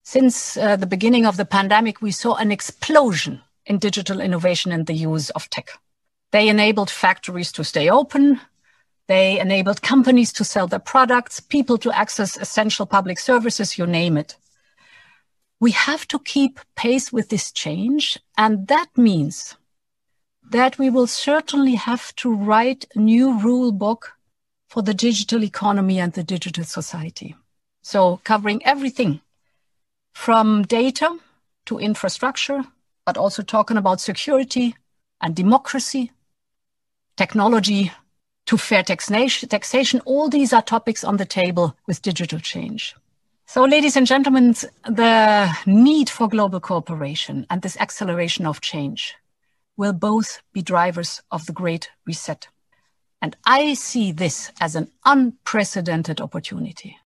Since the beginning of the pandemic, we saw an explosion in digital innovation and the use of tech. They enabled factories to stay open. They enabled companies to sell their products, people to access essential public services, you name it. We have to keep pace with this change, and that means that we will certainly have to write a new rule book for the digital economy and the digital society. So covering everything from data to infrastructure, but also talking about security and democracy, technology to fair taxation. All these are topics on the table with digital change. So, ladies and gentlemen, the need for global cooperation and this acceleration of change will both be drivers of the Great Reset. And I see this as an unprecedented opportunity.